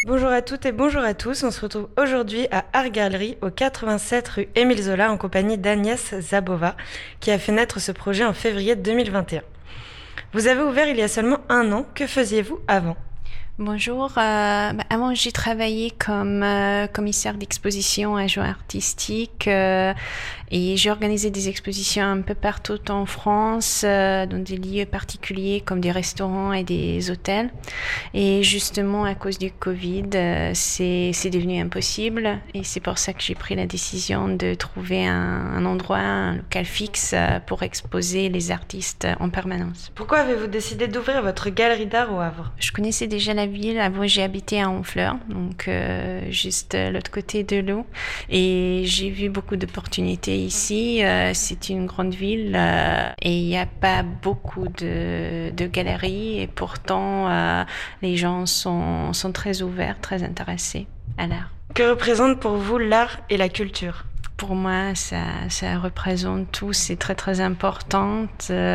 Bonjour à toutes et bonjour à tous, on se retrouve aujourd'hui à Art Gallery au 87 rue Émile Zola en compagnie d'Agnès Zabova qui a fait naître ce projet en février 2021. Vous avez ouvert il y a seulement 1 an, que faisiez-vous avant ? Bonjour, avant j'ai travaillé comme commissaire d'exposition à adjoint artistique et j'ai organisé des expositions un peu partout en France dans des lieux particuliers comme des restaurants et des hôtels. Et justement à cause du Covid, c'est devenu impossible et c'est pour ça que j'ai pris la décision de trouver un endroit, un local fixe pour exposer les artistes en permanence. Pourquoi avez-vous décidé d'ouvrir votre galerie d'art au Havre ? Je connaissais déjà la ville. Avant, j'ai habité à Honfleur, donc juste l'autre côté de l'eau. Et j'ai vu beaucoup d'opportunités ici. C'est une grande ville et il n'y a pas beaucoup de galeries. Et pourtant, les gens sont très ouverts, très intéressés à l'art. Que représente pour vous l'art et la culture ? Pour moi, ça représente tout, c'est très très important.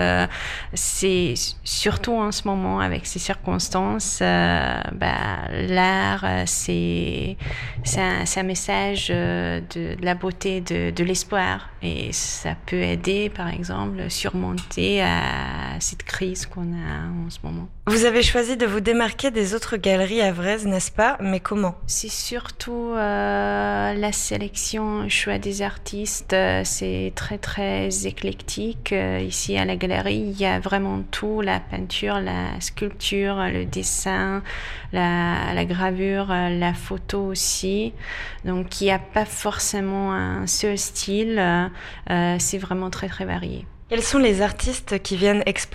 C'est surtout en ce moment avec ces circonstances, l'art, c'est un message de la beauté, de l'espoir, et ça peut aider, par exemple, surmonter à cette crise qu'on a en ce moment. Vous avez choisi de vous démarquer des autres galeries havraises, n'est-ce pas ? Mais comment ? C'est surtout la sélection, choix des artistes, c'est très très éclectique. Ici à la galerie, il y a vraiment tout, la peinture, la sculpture, le dessin, la gravure, la photo aussi. Donc il n'y a pas forcément un seul style, c'est vraiment très très varié. Quels sont les artistes qui viennent exposer ?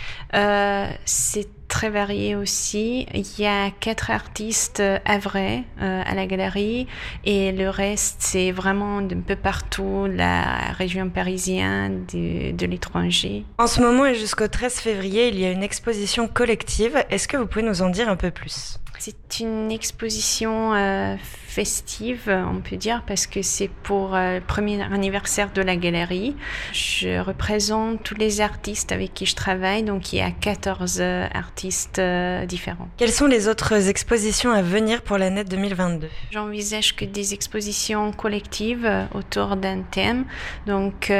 C'est très varié aussi. Il y a 4 artistes havrais à la galerie et le reste c'est vraiment d'un peu partout, la région parisienne, de l'étranger. En ce moment et jusqu'au 13 février, il y a une exposition collective. Est-ce que vous pouvez nous en dire un peu plus ? C'est une exposition festive, on peut dire, parce que c'est pour le premier anniversaire de la galerie. Je représente tous les artistes avec qui je travaille, donc il y a 14 artistes différents. Quelles sont les autres expositions à venir pour l'année 2022 ? J'envisage que des expositions collectives autour d'un thème, donc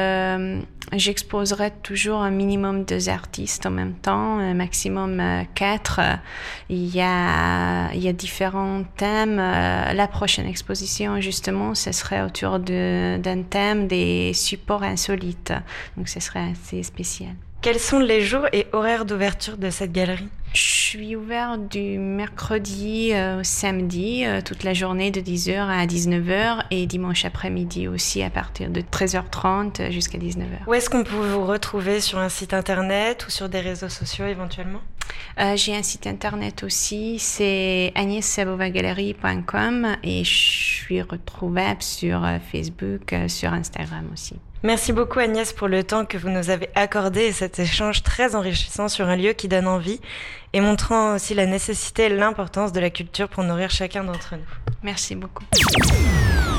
j'exposerai toujours un minimum 2 artistes en même temps, un maximum 4. Il y a différents thèmes. La prochaine exposition, justement, ce serait autour d'un thème des supports insolites. Donc, ce serait assez spécial. Quels sont les jours et horaires d'ouverture de cette galerie ? Je suis ouverte du mercredi au samedi, toute la journée de 10h à 19h et dimanche après-midi aussi à partir de 13h30 jusqu'à 19h. Où est-ce qu'on peut vous retrouver ? Sur un site internet ou sur des réseaux sociaux éventuellement ? J'ai un site internet aussi, c'est agneszabovagalerie.com et je suis retrouvable sur Facebook, sur Instagram aussi. Merci beaucoup Agnès pour le temps que vous nous avez accordé et cet échange très enrichissant sur un lieu qui donne envie et montrant aussi la nécessité et l'importance de la culture pour nourrir chacun d'entre nous. Merci beaucoup.